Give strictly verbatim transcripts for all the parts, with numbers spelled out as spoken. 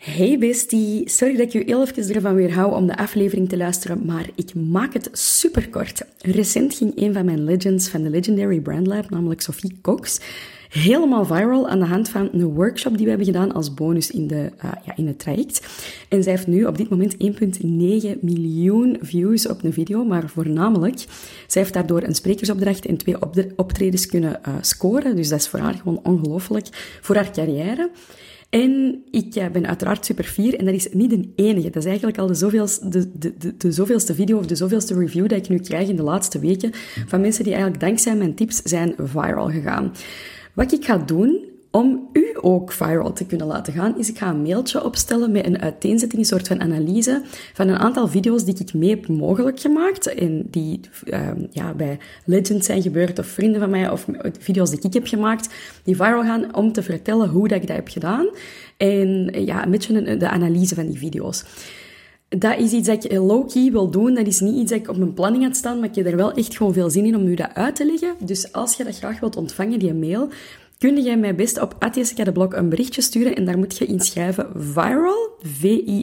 Hey bestie, sorry dat ik je heel even ervan weerhou om de aflevering te luisteren, maar ik maak het superkort. Recent ging een van mijn legends van de Legendary Brand Lab, namelijk Sophie Cox, helemaal viral aan de hand van een workshop die we hebben gedaan als bonus in, de, uh, ja, in het traject. En zij heeft nu op dit moment één komma negen miljoen views op een video, maar voornamelijk, zij heeft daardoor een sprekersopdracht en twee optredens kunnen uh, scoren. Dus dat is voor haar gewoon ongelooflijk voor haar carrière. En ik uh, ben uiteraard super fier, en dat is niet de enige. Dat is eigenlijk al de zoveelste, de, de, de, de zoveelste video of de zoveelste review dat ik nu krijg in de laatste weken van mensen die eigenlijk dankzij mijn tips zijn viral gegaan. Wat ik ga doen om u ook viral te kunnen laten gaan, is ik ga een mailtje opstellen met een uiteenzetting, een soort van analyse van een aantal video's die ik mee heb mogelijk gemaakt en die uh, ja, bij legends zijn gebeurd of vrienden van mij of video's die ik heb gemaakt, die viral gaan, om te vertellen hoe dat ik dat heb gedaan en ja, een beetje de analyse van die video's. Dat is iets dat ik low-key wil doen. Dat is niet iets dat ik op mijn planning had staan, maar ik heb er wel echt gewoon veel zin in om u dat uit te leggen. Dus als je dat graag wilt ontvangen, die mail, kun jij mij best op at jessica de blog een berichtje sturen en daar moet je inschrijven viral, V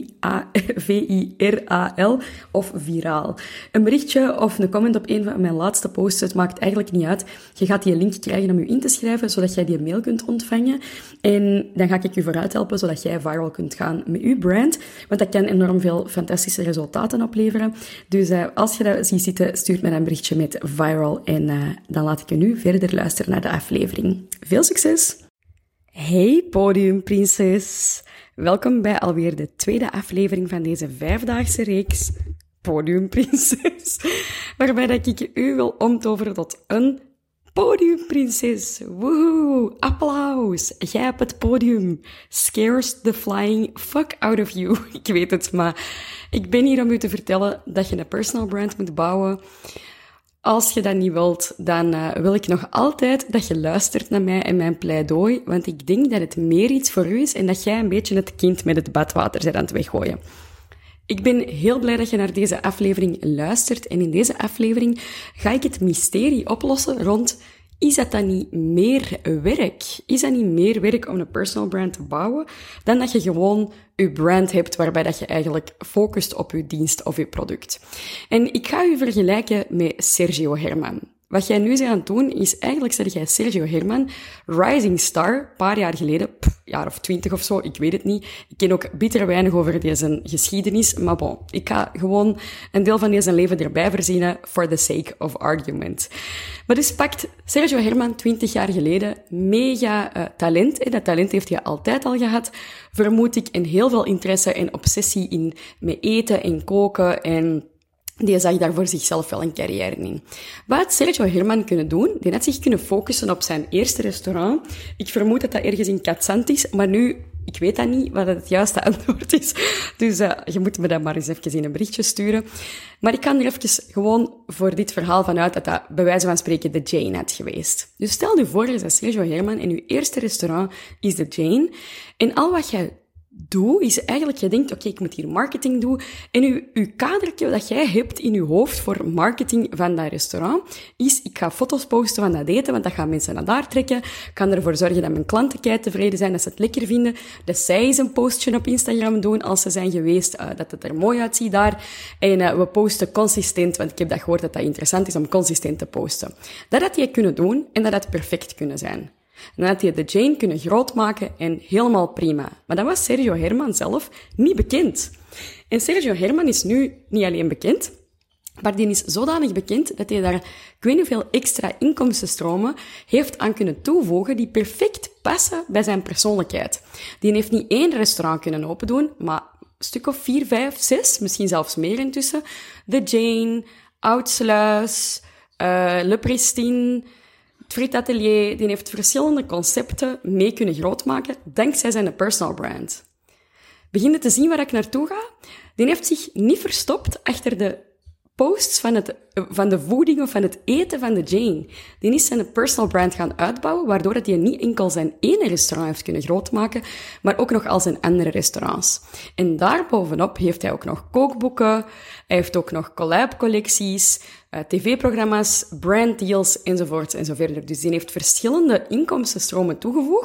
I R A L of viraal. Een berichtje of een comment op een van mijn laatste posts, het maakt eigenlijk niet uit. Je gaat die link krijgen om je in te schrijven, zodat jij die mail kunt ontvangen. En dan ga ik je vooruit helpen, zodat jij viral kunt gaan met je brand. Want dat kan enorm veel fantastische resultaten opleveren. Dus uh, als je dat ziet zitten, stuur mij een berichtje met viral en uh, dan laat ik je nu verder luisteren naar de aflevering. Veel succes! Hey podiumprinses! Welkom bij alweer de tweede aflevering van deze vijfdaagse reeks Podiumprinses, waarbij dat ik u wil omtoveren tot een podiumprinses. Woehoe! Applaus! Jij op het podium. Scares the flying fuck out of you. Ik weet het, maar ik ben hier om u te vertellen dat je een personal brand moet bouwen. Als je dat niet wilt, dan uh, wil ik nog altijd dat je luistert naar mij en mijn pleidooi, want ik denk dat het meer iets voor u is en dat jij een beetje het kind met het badwater bent aan het weggooien. Ik ben heel blij dat je naar deze aflevering luistert en in deze aflevering ga ik het mysterie oplossen rond: is dat dan niet meer werk? Is dat niet meer werk om een personal brand te bouwen dan dat je gewoon je brand hebt waarbij dat je eigenlijk focust op je dienst of je product? En ik ga u vergelijken met Sergio Herman. Wat jij nu bent aan het doen, is eigenlijk, zeg jij Sergio Herman, rising star, een paar jaar geleden, een jaar of twintig of zo, ik weet het niet. Ik ken ook bitter weinig over deze geschiedenis, maar bon, ik ga gewoon een deel van deze leven erbij verzinnen for the sake of argument. Maar dus pakt Sergio Herman twintig jaar geleden mega uh, talent, en dat talent heeft hij altijd al gehad, vermoed ik, en heel veel interesse en obsessie in met eten en koken en die zag daar voor zichzelf wel een carrière in. Wat had Sergio Herman kunnen doen? Die had zich kunnen focussen op zijn eerste restaurant. Ik vermoed dat dat ergens in Katzand is, maar nu, ik weet dat niet, wat het juiste antwoord is. Dus uh, je moet me dat maar eens even in een berichtje sturen. Maar ik kan er even gewoon voor dit verhaal vanuit dat dat bij wijze van spreken de Jane had geweest. Dus stel je voor, je bent Sergio Herman en je eerste restaurant is de Jane. En al wat jij doe, is eigenlijk, je denkt, oké, okay, ik moet hier marketing doen. En uw, uw kadertje dat jij hebt in je hoofd voor marketing van dat restaurant, is, ik ga foto's posten van dat eten, want dat gaan mensen naar daar trekken. Ik kan ervoor zorgen dat mijn klanten kei tevreden zijn, dat ze het lekker vinden. Dat zij eens een postje op Instagram doen als ze zijn geweest, uh, dat het er mooi uitziet daar. En uh, we posten consistent, want ik heb dat gehoord dat dat interessant is om consistent te posten. Dat had je kunnen doen en dat had perfect kunnen zijn. Dan had hij de Jane kunnen grootmaken en helemaal prima. Maar dat was Sergio Herman zelf niet bekend. En Sergio Herman is nu niet alleen bekend, maar die is zodanig bekend dat hij daar, ik weet niet hoeveel extra inkomstenstromen heeft aan kunnen toevoegen die perfect passen bij zijn persoonlijkheid. Die heeft niet één restaurant kunnen opendoen, maar een stuk of vier, vijf, zes, misschien zelfs meer intussen. De Jane, Oudsluis, uh, Le Pristine, het Friet Atelier, die heeft verschillende concepten mee kunnen grootmaken, dankzij zijn personal brand. Begin je te zien waar ik naartoe ga? Die heeft zich niet verstopt achter de posts van, het, van de voeding of van het eten van de Jane. Die is zijn personal brand gaan uitbouwen, waardoor hij niet enkel zijn ene restaurant heeft kunnen grootmaken, maar ook nog al zijn andere restaurants. En daarbovenop heeft hij ook nog kookboeken, hij heeft ook nog collab-collecties, uh, tv-programma's, branddeals, enzovoort enzoverder. Dus die heeft verschillende inkomstenstromen toegevoegd,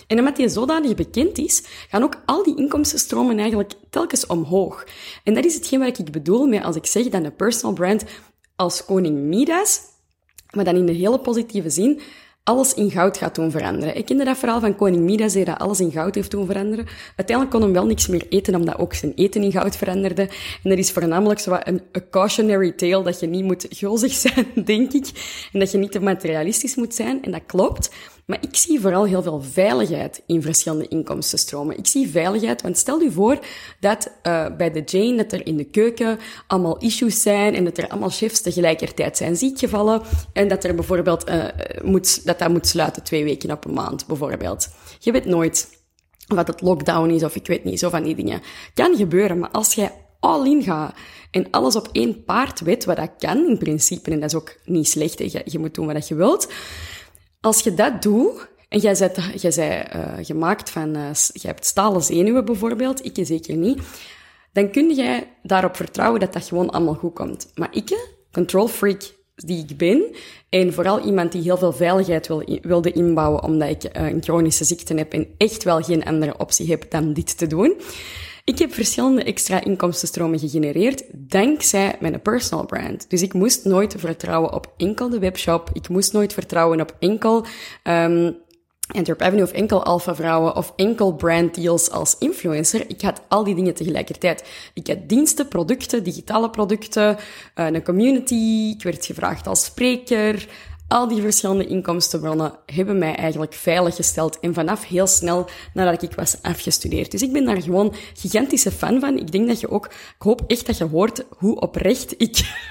En omdat die zodanig bekend is, gaan ook al die inkomstenstromen eigenlijk telkens omhoog. En dat is hetgeen wat ik bedoel met als ik zeg dat een personal brand als koning Midas, maar dan in de hele positieve zin, alles in goud gaat doen veranderen. Ik kende dat verhaal van koning Midas, die dat alles in goud heeft doen veranderen. Uiteindelijk kon hem wel niks meer eten, omdat ook zijn eten in goud veranderde. En dat is voornamelijk zo wat een a cautionary tale, dat je niet moet gulzig zijn, denk ik. En dat je niet te materialistisch moet zijn. En dat klopt. Maar ik zie vooral heel veel veiligheid in verschillende inkomstenstromen. Ik zie veiligheid, want stel je voor dat uh, bij de Jane, dat er in de keuken allemaal issues zijn en dat er allemaal chefs tegelijkertijd zijn ziekgevallen en dat er bijvoorbeeld uh, moet, dat dat moet sluiten twee weken op een maand, bijvoorbeeld. Je weet nooit wat het lockdown is of ik weet niet, zo van die dingen. Kan gebeuren, maar als jij all in gaat en alles op één paard weet, wat dat kan in principe, en dat is ook niet slecht, je, je moet doen wat je wilt. Als je dat doet, en jij bent, jij bent uh, gemaakt van, uh, jij hebt stalen zenuwen bijvoorbeeld, ik zeker niet, dan kun jij daarop vertrouwen dat dat gewoon allemaal goed komt. Maar ik, control freak die ik ben, en vooral iemand die heel veel veiligheid wil, wilde inbouwen, omdat ik uh, een chronische ziekte heb en echt wel geen andere optie heb dan dit te doen. Ik heb verschillende extra inkomstenstromen gegenereerd dankzij mijn personal brand. Dus ik moest nooit vertrouwen op enkel de webshop. Ik moest nooit vertrouwen op enkel um, Antwerp Avenue of enkel Alpha Vrouwen of enkel brand deals als influencer. Ik had al die dingen tegelijkertijd. Ik had diensten, producten, digitale producten, uh, een community. Ik werd gevraagd als spreker. Al die verschillende inkomstenbronnen hebben mij eigenlijk veilig gesteld en vanaf heel snel nadat ik was afgestudeerd. Dus ik ben daar gewoon gigantische fan van. Ik denk dat je ook, ik hoop echt dat je hoort hoe oprecht ik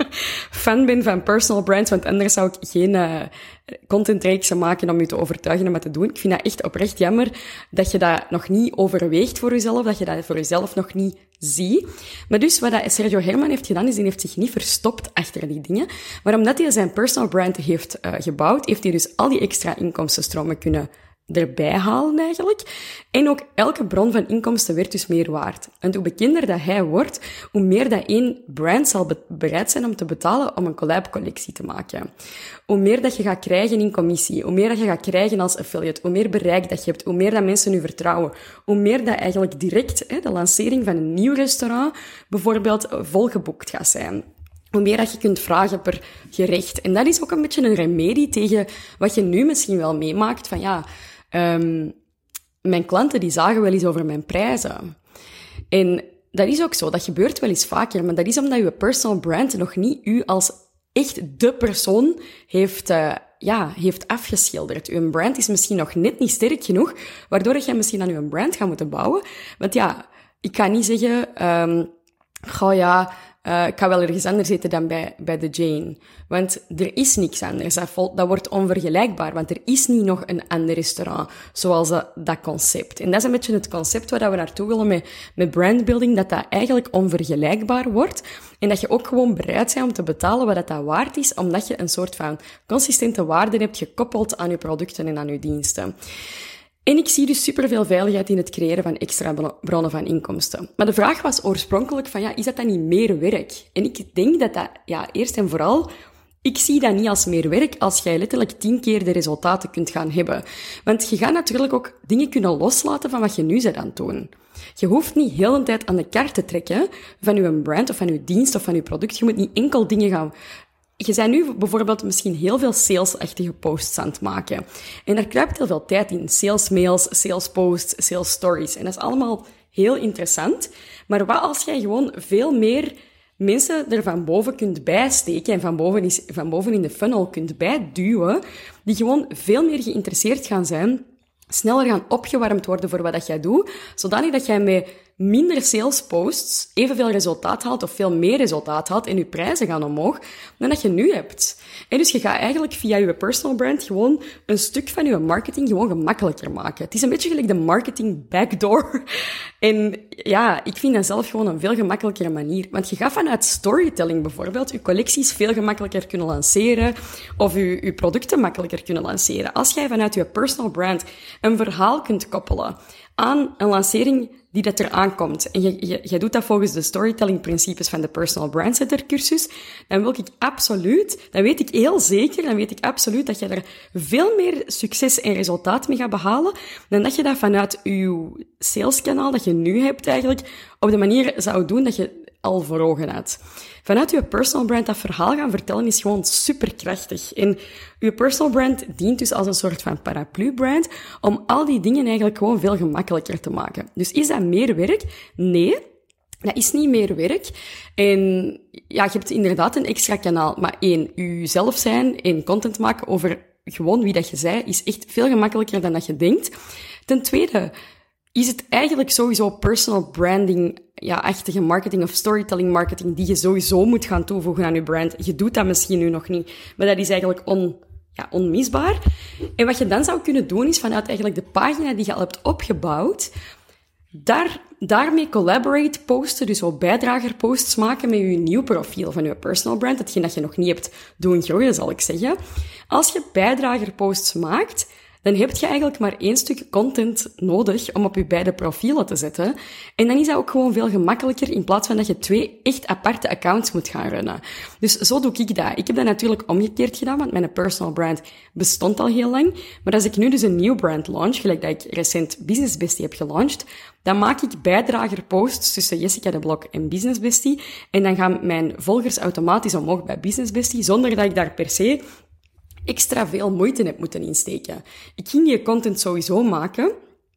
fan ben van personal brands, want anders zou ik geen uh, contentreeksen maken om je te overtuigen om het te doen. Ik vind dat echt oprecht jammer dat je dat nog niet overweegt voor jezelf, dat je dat voor jezelf nog niet ziet. Maar dus wat dat Sergio Herman heeft gedaan, is hij heeft zich niet verstopt achter die dingen, maar omdat hij zijn personal brand heeft uh, gebouwd, heeft hij dus al die extra inkomstenstromen kunnen erbij halen eigenlijk. En ook elke bron van inkomsten werd dus meer waard. En hoe bekender dat hij wordt, hoe meer dat één brand zal be- bereid zijn om te betalen om een collab-collectie te maken. Hoe meer dat je gaat krijgen in commissie, hoe meer dat je gaat krijgen als affiliate, hoe meer bereik dat je hebt, hoe meer dat mensen u vertrouwen, hoe meer dat eigenlijk direct hè, de lancering van een nieuw restaurant bijvoorbeeld volgeboekt gaat zijn. Hoe meer dat je kunt vragen per gerecht. En dat is ook een beetje een remedie tegen wat je nu misschien wel meemaakt van ja, um, mijn klanten die zagen wel eens over mijn prijzen. En dat is ook zo, dat gebeurt wel eens vaker, maar dat is omdat je personal brand nog niet u als echt de persoon heeft, uh, ja, heeft afgeschilderd. Uw brand is misschien nog net niet sterk genoeg, waardoor dat jij misschien aan uw brand gaat moeten bouwen. Want ja, ik ga niet zeggen, um, goh ja, Uh, ik ga wel ergens anders zitten dan bij, bij de Jane. Want er is niks anders. Dat, vol, dat wordt onvergelijkbaar, want er is niet nog een ander restaurant zoals dat, dat concept. En dat is een beetje het concept waar we naartoe willen met, met brandbuilding, dat dat eigenlijk onvergelijkbaar wordt. En dat je ook gewoon bereid bent om te betalen wat dat, dat waard is, omdat je een soort van consistente waarde hebt gekoppeld aan je producten en aan je diensten. En ik zie dus superveel veiligheid in het creëren van extra bronnen van inkomsten. Maar de vraag was oorspronkelijk van, ja, is dat dan niet meer werk? En ik denk dat dat, ja, eerst en vooral, ik zie dat niet als meer werk als jij letterlijk tien keer de resultaten kunt gaan hebben. Want je gaat natuurlijk ook dingen kunnen loslaten van wat je nu bent aan het doen. Je hoeft niet heel de tijd aan de kaart te trekken van je brand of van je dienst of van je product. Je moet niet enkel dingen gaan... Je bent nu bijvoorbeeld misschien heel veel salesachtige posts aan het maken. En daar kruipt heel veel tijd in. Sales mails, sales posts, sales stories. En dat is allemaal heel interessant. Maar wat als jij gewoon veel meer mensen er van boven kunt bijsteken en van boven, is, van boven in de funnel kunt bijduwen, die gewoon veel meer geïnteresseerd gaan zijn, sneller gaan opgewarmd worden voor wat dat jij doet, zodanig dat jij met minder sales posts evenveel resultaat haalt of veel meer resultaat haalt en je prijzen gaan omhoog dan dat je nu hebt. En dus je gaat eigenlijk via je personal brand gewoon een stuk van je marketing gewoon gemakkelijker maken. Het is een beetje gelijk de marketing backdoor. En ja, ik vind dat zelf gewoon een veel gemakkelijkere manier. Want je gaat vanuit storytelling bijvoorbeeld je collecties veel gemakkelijker kunnen lanceren of je, je producten makkelijker kunnen lanceren. Als jij vanuit je personal brand een verhaal kunt koppelen aan een lancering die dat er aankomt, en je, je, je doet dat volgens de storytelling principes van de Personal Brand Setter cursus, dan wil ik absoluut, dan weet ik heel zeker, dan weet ik absoluut dat je er veel meer succes en resultaat mee gaat behalen, dan dat je dat vanuit je saleskanaal dat je nu hebt eigenlijk, op de manier zou doen dat je al voor ogen had. Vanuit je personal brand dat verhaal gaan vertellen is gewoon superkrachtig. En je personal brand dient dus als een soort van paraplu-brand om al die dingen eigenlijk gewoon veel gemakkelijker te maken. Dus is dat meer werk? Nee, dat is niet meer werk. En ja, je hebt inderdaad een extra kanaal. Maar één, jezelf zijn en content maken over gewoon wie dat je zei, is echt veel gemakkelijker dan dat je denkt. Ten tweede, is het eigenlijk sowieso personal branding, ja, achtige marketing of storytelling marketing die je sowieso moet gaan toevoegen aan je brand. Je doet dat misschien nu nog niet, maar dat is eigenlijk on, ja, onmisbaar. En wat je dan zou kunnen doen, is vanuit eigenlijk de pagina die je al hebt opgebouwd, daar, daarmee collaborate posten, dus ook bijdragerposts maken met je nieuw profiel van je personal brand, hetgeen dat je nog niet hebt doen groeien, zal ik zeggen. Als je bijdragerposts maakt, dan heb je eigenlijk maar één stuk content nodig om op je beide profielen te zetten. En dan is dat ook gewoon veel gemakkelijker, in plaats van dat je twee echt aparte accounts moet gaan runnen. Dus zo doe ik dat. Ik heb dat natuurlijk omgekeerd gedaan, want mijn personal brand bestond al heel lang. Maar als ik nu dus een nieuw brand launch, gelijk dat ik recent Business Bestie heb gelaunched, dan maak ik bijdragerposts tussen Jessica de Blok en Business Bestie. En dan gaan mijn volgers automatisch omhoog bij Business Bestie, zonder dat ik daar per se extra veel moeite heb moeten insteken. Ik ging die content sowieso maken,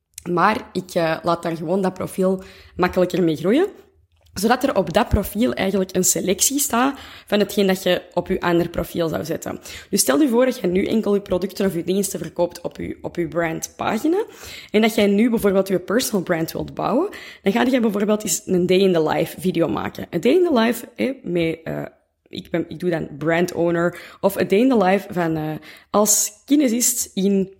maar ik uh, laat daar gewoon dat profiel makkelijker mee groeien, zodat er op dat profiel eigenlijk een selectie staat van hetgeen dat je op je ander profiel zou zetten. Dus stel je voor dat je nu enkel je producten of je diensten verkoopt op je, op je brandpagina, en dat jij nu bijvoorbeeld je personal brand wilt bouwen, dan ga je bijvoorbeeld eens een day in the life video maken. Een day in the life, eh, met uh, Ik, ben, ik doe dan brand owner, of a day in the life van uh, als kinesist in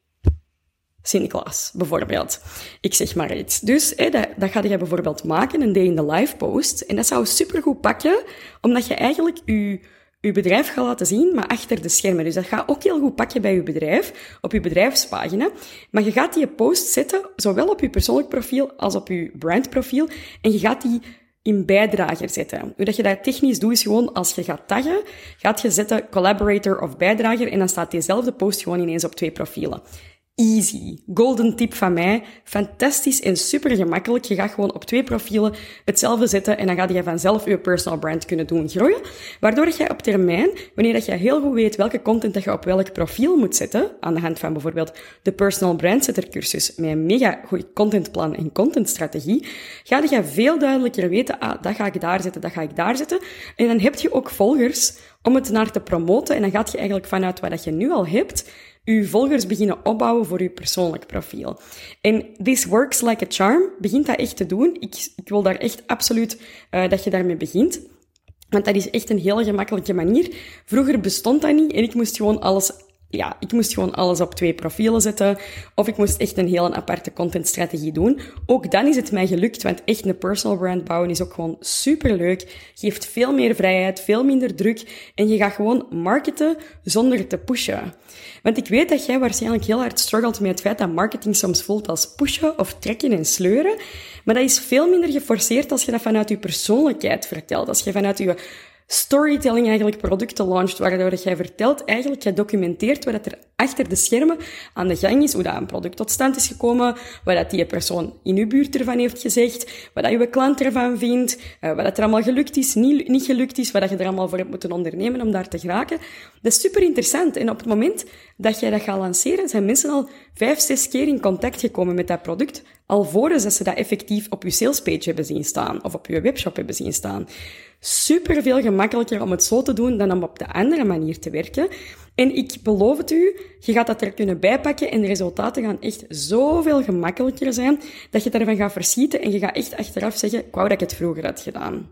Sint-Niklaas, bijvoorbeeld. Ik zeg maar iets. Dus eh, dat, dat ga je bijvoorbeeld maken, een day in the life post. En dat zou supergoed pakken, omdat je eigenlijk je, je bedrijf gaat laten zien, maar achter de schermen. Dus dat gaat ook heel goed pakken bij je bedrijf, op je bedrijfspagina. Maar je gaat die post zetten, zowel op je persoonlijk profiel als op je brandprofiel. En je gaat die in bijdrager zetten. Hoe dat je dat technisch doet, is gewoon als je gaat taggen, gaat je zetten collaborator of bijdrager en dan staat diezelfde post gewoon ineens op twee profielen. Easy. Golden tip van mij. Fantastisch en super gemakkelijk. Je gaat gewoon op twee profielen hetzelfde zetten en dan ga je vanzelf je personal brand kunnen doen groeien. Waardoor dat je op termijn, wanneer dat je heel goed weet welke content dat je op welk profiel moet zetten, aan de hand van bijvoorbeeld de Personal Brand Setter cursus met een mega goed contentplan en contentstrategie, ga je veel duidelijker weten, ah, dat ga ik daar zetten, dat ga ik daar zetten. En dan heb je ook volgers om het naar te promoten en dan gaat je eigenlijk vanuit wat je nu al hebt, je volgers beginnen opbouwen voor je persoonlijk profiel. En this works like a charm. Begint dat echt te doen. Ik, ik wil daar echt absoluut uh, dat je daarmee begint. Want dat is echt een hele gemakkelijke manier. Vroeger bestond dat niet en ik moest gewoon alles... Ja, ik moest gewoon alles op twee profielen zetten. Of ik moest echt een heel aparte contentstrategie doen. Ook dan is het mij gelukt, want echt een personal brand bouwen is ook gewoon superleuk. Geeft veel meer vrijheid, veel minder druk. En je gaat gewoon marketen zonder te pushen. Want ik weet dat jij waarschijnlijk heel hard struggelt met het feit dat marketing soms voelt als pushen of trekken en sleuren. Maar dat is veel minder geforceerd als je dat vanuit je persoonlijkheid vertelt. Als je vanuit je storytelling eigenlijk producten launched, waardoor jij vertelt, eigenlijk jij documenteert wat er achter de schermen aan de gang is, hoe dat een product tot stand is gekomen, wat dat die persoon in uw buurt ervan heeft gezegd, wat dat uw klant ervan vindt, wat dat er allemaal gelukt is, niet, niet gelukt is, wat dat je er allemaal voor hebt moeten ondernemen om daar te geraken. Dat is super interessant. En op het moment dat jij dat gaat lanceren, zijn mensen al vijf, zes keer in contact gekomen met dat product, alvorens dat ze dat effectief op je salespage hebben zien staan, of op je webshop hebben zien staan. Super veel gemakkelijker om het zo te doen dan om op de andere manier te werken. En ik beloof het u, je gaat dat er kunnen bijpakken en de resultaten gaan echt zoveel gemakkelijker zijn, dat je daarvan gaat verschieten en je gaat echt achteraf zeggen, ik wou dat ik het vroeger had gedaan.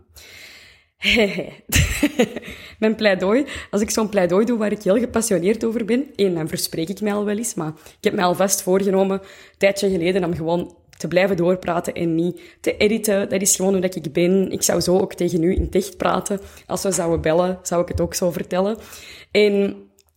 Hehe. Mijn pleidooi, als ik zo'n pleidooi doe waar ik heel gepassioneerd over ben, één, dan verspreek ik mij al wel eens, maar ik heb mij alvast voorgenomen, een tijdje geleden, om gewoon te blijven doorpraten en niet te editen. Dat is gewoon hoe dat ik ben. Ik zou zo ook tegen u in het echt praten. Als we zouden bellen, zou ik het ook zo vertellen. En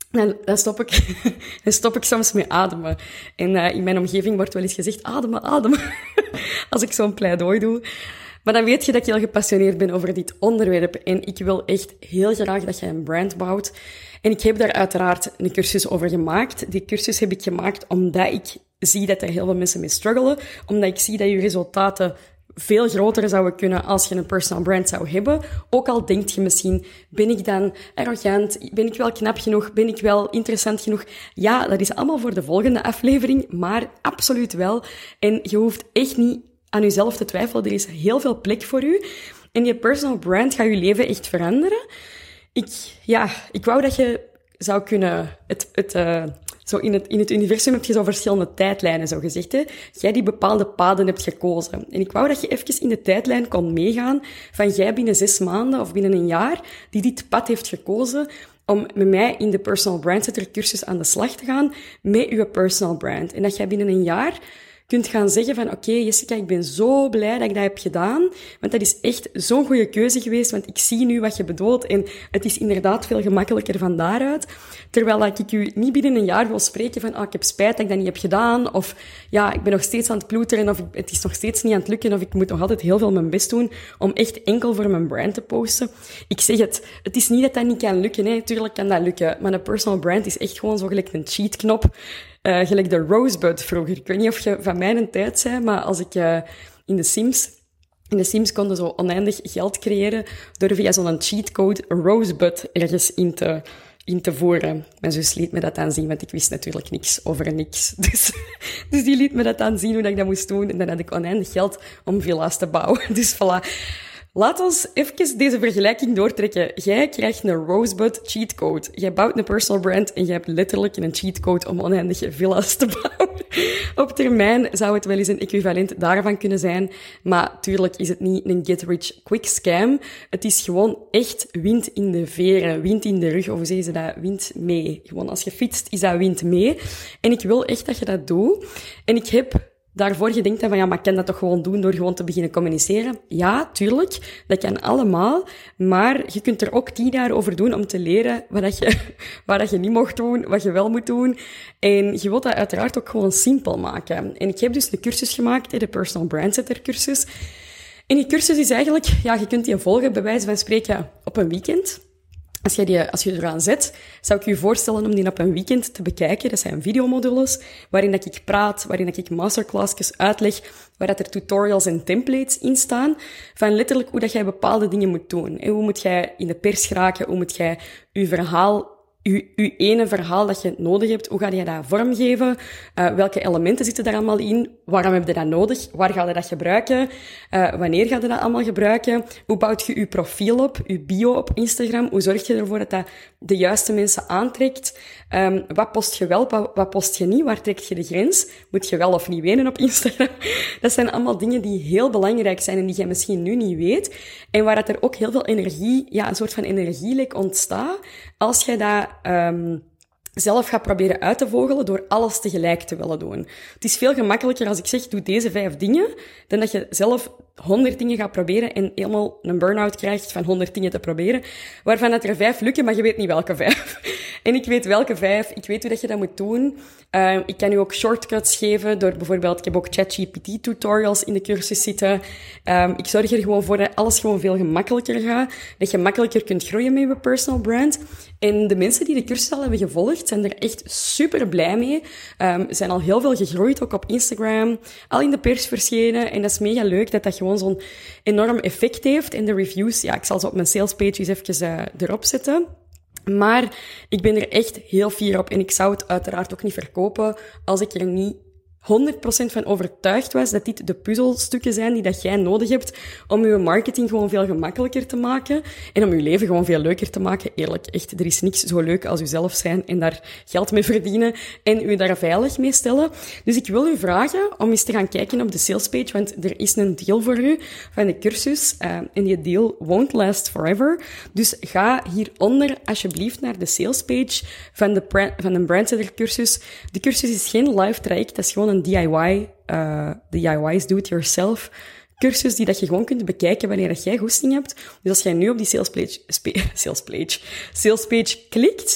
dan, dan, stop ik, dan stop ik soms met ademen. En uh, in mijn omgeving wordt wel eens gezegd, ademen, ademen. Als ik zo'n pleidooi doe. Maar dan weet je dat ik heel gepassioneerd ben over dit onderwerp. En ik wil echt heel graag dat je een brand bouwt. En ik heb daar uiteraard een cursus over gemaakt. Die cursus heb ik gemaakt omdat ik zie dat er heel veel mensen mee struggelen. Omdat ik zie dat je resultaten veel groter zouden kunnen als je een personal brand zou hebben. Ook al denk je misschien, ben ik dan arrogant? Ben ik wel knap genoeg? Ben ik wel interessant genoeg? Ja, dat is allemaal voor de volgende aflevering, maar absoluut wel. En je hoeft echt niet aan jezelf te twijfelen. Er is heel veel plek voor u. En je personal brand gaat je leven echt veranderen. Ik, ja, ik wou dat je zou kunnen... Het, het, uh, zo in, het, in het universum heb je zo verschillende tijdlijnen, zo gezegd. Hè? Jij die bepaalde paden hebt gekozen. En ik wou dat je even in de tijdlijn kon meegaan van jij binnen zes maanden of binnen een jaar die dit pad heeft gekozen om met mij in de Personal Brand Setter cursus aan de slag te gaan met je personal brand. En dat jij binnen een jaar kunt gaan zeggen van, oké, okay, Jessica, ik ben zo blij dat ik dat heb gedaan, want dat is echt zo'n goede keuze geweest, want ik zie nu wat je bedoelt en het is inderdaad veel gemakkelijker van daaruit. Terwijl ik u niet binnen een jaar wil spreken van, ah, oh, ik heb spijt dat ik dat niet heb gedaan, of ja, ik ben nog steeds aan het ploeteren, of ik, het is nog steeds niet aan het lukken, of ik moet nog altijd heel veel mijn best doen om echt enkel voor mijn brand te posten. Ik zeg het, het is niet dat dat niet kan lukken, hè. Tuurlijk kan dat lukken, maar een personal brand is echt gewoon zo gelijk een cheatknop. Uh, gelijk de Rosebud vroeger. Ik weet niet of je van mijn tijd bent, maar als ik uh, in de Sims... In de Sims konden zo oneindig geld creëren door via zo'n cheatcode Rosebud ergens in te, in te voeren. Mijn zus liet me dat aan zien, want ik wist natuurlijk niks over niks. Dus, dus die liet me dat aan zien, hoe dat ik dat moest doen. En dan had ik oneindig geld om villa's te bouwen. Dus voilà. Laat ons even deze vergelijking doortrekken. Jij krijgt een Rosebud cheatcode. Jij bouwt een personal brand en jij hebt letterlijk een cheatcode om oneindige villa's te bouwen. Op termijn zou het wel eens een equivalent daarvan kunnen zijn. Maar tuurlijk is het niet een get-rich-quick scam. Het is gewoon echt wind in de veren, wind in de rug. Of hoe zeggen ze dat? Wind mee. Gewoon als je fietst, is dat wind mee. En ik wil echt dat je dat doet. En ik heb... Daarvoor je denkt van, ja, maar ik kan dat toch gewoon doen door gewoon te beginnen communiceren? Ja, tuurlijk, dat kan allemaal, maar je kunt er ook tien jaar over doen om te leren wat dat je, wat dat je niet mocht doen, wat je wel moet doen. En je wilt dat uiteraard ook gewoon simpel maken. En ik heb dus een cursus gemaakt, de Personal Brand Setter cursus. En die cursus is eigenlijk, ja, je kunt die volgen, bij wijze van spreken, op een weekend. Als je, die, als je eraan zet, zou ik je voorstellen om die op een weekend te bekijken. Dat zijn videomodules waarin dat ik praat, waarin dat ik masterclassjes uitleg, waar dat er tutorials en templates in staan, van letterlijk hoe dat jij bepaalde dingen moet doen. En hoe moet jij in de pers geraken, hoe moet jij je verhaal, je, je ene verhaal dat je nodig hebt, hoe ga je dat vormgeven, uh, welke elementen zitten daar allemaal in, waarom heb je dat nodig, waar ga je dat gebruiken, uh, wanneer ga je dat allemaal gebruiken, hoe bouwt je je profiel op, je bio op Instagram, hoe zorg je ervoor dat dat de juiste mensen aantrekt, um, wat post je wel, wat, wat post je niet, waar trek je de grens, moet je wel of niet wenen op Instagram. Dat zijn allemaal dingen die heel belangrijk zijn en die jij misschien nu niet weet, en waar dat er ook heel veel energie, ja, een soort van energielek ontstaat, als jij dat um, zelf gaat proberen uit te vogelen door alles tegelijk te willen doen. Het is veel gemakkelijker als ik zeg, doe deze vijf dingen, dan dat je zelf honderd dingen gaat proberen en helemaal een burn-out krijgt van honderd dingen te proberen, waarvan dat er vijf lukken, maar je weet niet welke vijf. En ik weet welke vijf, ik weet hoe dat je dat moet doen. Uh, ik kan u ook shortcuts geven door bijvoorbeeld, ik heb ook ChatGPT tutorials in de cursus zitten. Um, ik zorg er gewoon voor dat alles gewoon veel gemakkelijker gaat, dat je makkelijker kunt groeien met je personal brand. En de mensen die de cursus al hebben gevolgd, zijn er echt super blij mee. Um, zijn al heel veel gegroeid, ook op Instagram, al in de pers verschenen. En dat is mega leuk dat dat gewoon zo'n enorm effect heeft. En de reviews, ja, ik zal ze op mijn sales page eens even uh, erop zetten. Maar ik ben er echt heel fier op. En ik zou het uiteraard ook niet verkopen als ik er niet honderd procent van overtuigd was dat dit de puzzelstukken zijn die dat jij nodig hebt om je marketing gewoon veel gemakkelijker te maken en om je leven gewoon veel leuker te maken. Eerlijk, echt, er is niks zo leuk als jezelf zijn en daar geld mee verdienen en je daar veilig mee stellen. Dus ik wil u vragen om eens te gaan kijken op de salespage, want er is een deal voor u van de cursus uh, en die deal won't last forever. Dus ga hieronder alsjeblieft naar de salespage van de, brand, van de Brand Setter cursus. De cursus is geen live traject, dat is gewoon een D I Y, uh, D I Y's do-it-yourself cursus die dat je gewoon kunt bekijken wanneer dat jij goesting hebt. Dus als jij nu op die salespage, spe, salespage, salespage klikt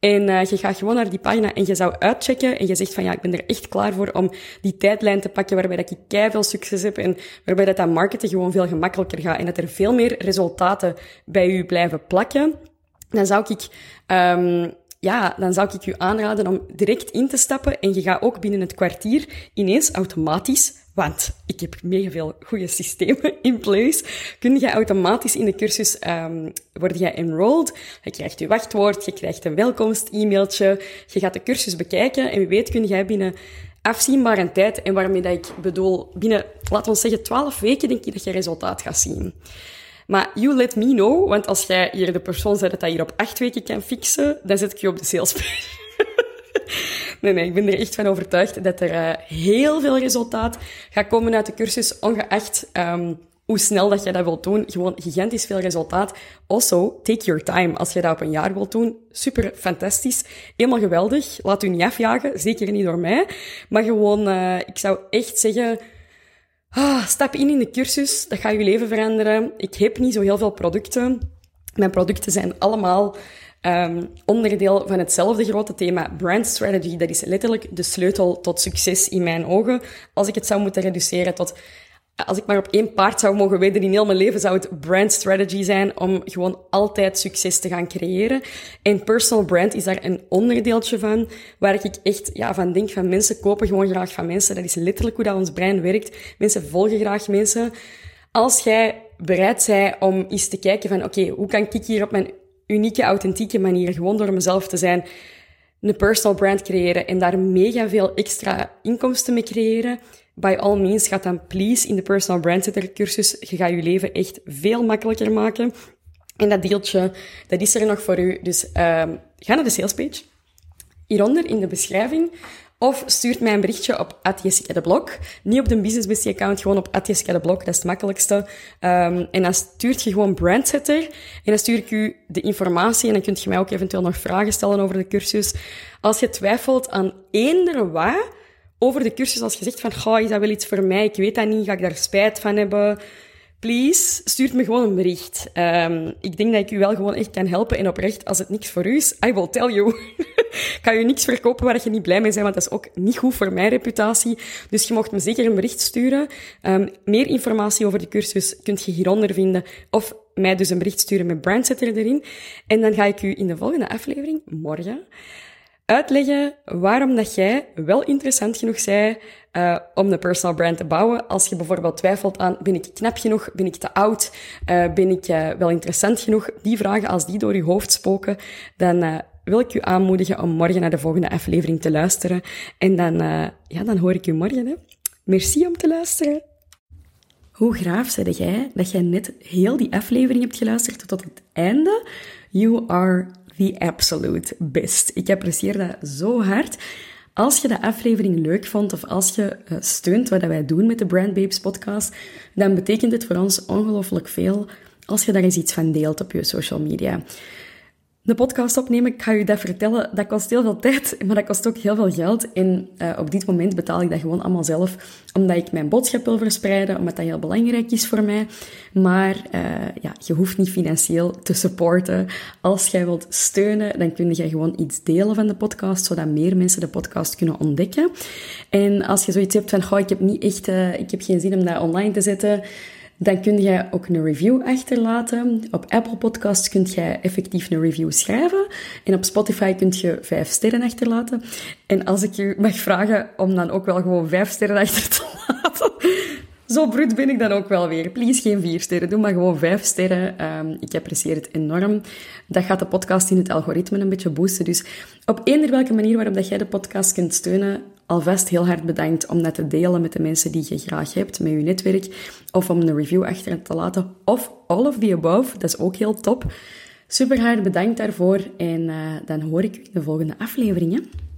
En uh, je gaat gewoon naar die pagina en je zou uitchecken en je zegt van ja, ik ben er echt klaar voor om die tijdlijn te pakken waarbij dat ik keiveel succes heb en waarbij dat, dat marketen gewoon veel gemakkelijker gaat en dat er veel meer resultaten bij u blijven plakken. Dan zou ik... Um, Ja, dan zou ik u aanraden om direct in te stappen en je gaat ook binnen het kwartier ineens automatisch, want ik heb mega veel goede systemen in place, kun je automatisch in de cursus um, worden je enrolled. Je krijgt je wachtwoord, je krijgt een welkomst-e-mailtje, je gaat de cursus bekijken en wie weet kun jij binnen afzienbare tijd, en waarmee dat ik bedoel, binnen, laten we zeggen, twaalf weken denk ik dat je resultaat gaat zien. Maar you let me know, want als jij hier de persoon bent dat dat hier op acht weken kan fixen, dan zet ik je op de salespage. nee, nee, ik ben er echt van overtuigd dat er uh, heel veel resultaat gaat komen uit de cursus, ongeacht um, hoe snel dat je dat wilt doen. Gewoon gigantisch veel resultaat. Also, take your time. Als je dat op een jaar wilt doen, super fantastisch. Helemaal geweldig. Laat u niet afjagen, zeker niet door mij. Maar gewoon, uh, ik zou echt zeggen... Ah, stap in in de cursus, dat gaat je leven veranderen. Ik heb niet zo heel veel producten. Mijn producten zijn allemaal um, onderdeel van hetzelfde grote thema. Brand strategy, dat is letterlijk de sleutel tot succes in mijn ogen. Als ik het zou moeten reduceren tot... Als ik maar op één paard zou mogen wedden in heel mijn leven, zou het brand strategy zijn om gewoon altijd succes te gaan creëren. En personal brand is daar een onderdeeltje van, waar ik echt ja, van denk van mensen kopen gewoon graag van mensen. Dat is letterlijk hoe dat ons brein werkt. Mensen volgen graag mensen. Als jij bereid bent om eens te kijken van oké, okay, hoe kan ik hier op mijn unieke, authentieke manier, gewoon door mezelf te zijn, een personal brand creëren en daar mega veel extra inkomsten mee creëren, by all means, ga dan please in de Personal Brand Setter cursus. Je gaat je leven echt veel makkelijker maken. En dat deeltje, dat is er nog voor u. Dus um, ga naar de salespage. Hieronder in de beschrijving. Of stuurt mij een berichtje op at Jessica de Blok. Niet op de Business Bestie account, gewoon op at Jessica de Blok. Dat is het makkelijkste. Um, en dan stuurt je gewoon Brand Setter. En dan stuur ik u de informatie. En dan kunt je mij ook eventueel nog vragen stellen over de cursus. Als je twijfelt aan eender wat over de cursus, als je zegt van, goh, is dat wel iets voor mij? Ik weet dat niet. Ga ik daar spijt van hebben? Please, stuurt me gewoon een bericht. Um, ik denk dat ik u wel gewoon echt kan helpen. En oprecht, als het niks voor u is, I will tell you. Ik ga je niks verkopen waar je niet blij mee bent, want dat is ook niet goed voor mijn reputatie. Dus je mocht me zeker een bericht sturen. Um, meer informatie over de cursus kunt je hieronder vinden. Of mij dus een bericht sturen met Brand Setter erin. En dan ga ik u in de volgende aflevering, morgen, uitleggen waarom dat jij wel interessant genoeg bent uh, om een personal brand te bouwen. Als je bijvoorbeeld twijfelt aan, ben ik knap genoeg, ben ik te oud, uh, ben ik uh, wel interessant genoeg? Die vragen, als die door je hoofd spoken, dan uh, wil ik u aanmoedigen om morgen naar de volgende aflevering te luisteren. En dan, uh, ja, dan hoor ik u morgen. Hè. Merci om te luisteren. Hoe gaaf zei jij dat jij net heel die aflevering hebt geluisterd tot het einde? You are the absolute best. Ik apprecieer dat zo hard. Als je de aflevering leuk vond of als je uh, steunt wat wij doen met de Brand Babes podcast, dan betekent het voor ons ongelooflijk veel als je daar eens iets van deelt op je social media. De podcast opnemen, ik ga je dat vertellen, dat kost heel veel tijd, maar dat kost ook heel veel geld. En uh, op dit moment betaal ik dat gewoon allemaal zelf, omdat ik mijn boodschap wil verspreiden, omdat dat heel belangrijk is voor mij. Maar uh, ja, je hoeft niet financieel te supporten. Als jij wilt steunen, dan kun je gewoon iets delen van de podcast, zodat meer mensen de podcast kunnen ontdekken. En als je zoiets hebt van, goh, ik heb niet echt, uh, ik heb geen zin om dat online te zetten, dan kun je ook een review achterlaten. Op Apple Podcasts kun je effectief een review schrijven. En op Spotify kun je vijf sterren achterlaten. En als ik je mag vragen om dan ook wel gewoon vijf sterren achter te laten. Zo bruut ben ik dan ook wel weer. Please, geen vier sterren. Doe maar gewoon vijf sterren. Um, ik apprecieer het enorm. Dat gaat de podcast in het algoritme een beetje boosten. Dus op eender welke manier waarop dat jij de podcast kunt steunen, alvast heel hard bedankt om dat te delen met de mensen die je graag hebt, met je netwerk, of om een review achter te laten, of all of the above. Dat is ook heel top. Super hard bedankt daarvoor en uh, dan hoor ik u in de volgende aflevering. Hè?